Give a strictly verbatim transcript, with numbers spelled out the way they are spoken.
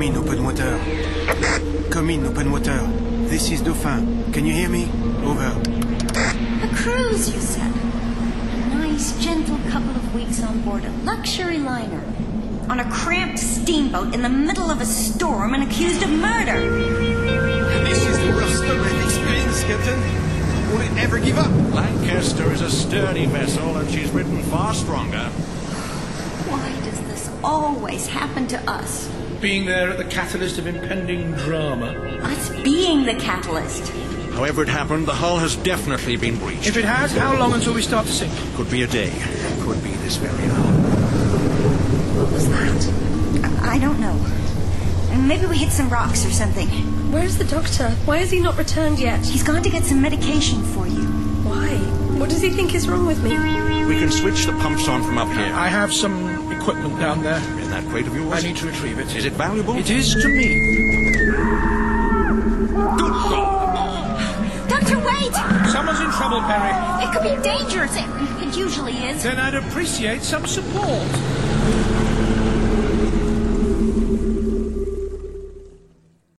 in, open water. Come in, open water. This is Dauphin. Can you hear me? Over. A cruise, you said. A nice, gentle couple of weeks on board a luxury liner. On a cramped steamboat in the middle of a storm and accused of murder. This is the worst storm I've experienced, Captain. Will it ever give up? Lancaster is a sturdy vessel, and she's ridden far stronger. Why does this always happen to us? Being there at the catalyst of impending drama. Us being the catalyst. However it happened, the hull has definitely been breached. If it has, how long until we start to sink? Could be a day. Could be this very hour. What was that? I, I don't know. Maybe we hit some rocks or something. Where's the doctor? Why has he not returned yet? He's gone to get some medication for you. Why? What does he think is wrong with me? We can switch the pumps on from up here. I have some equipment down there. In that crate of yours? I need to retrieve it. Is it valuable? It is to me. Good God! Doctor, wait! Someone's in trouble, Perry. It could be dangerous. It, it usually is. Then I'd appreciate some support.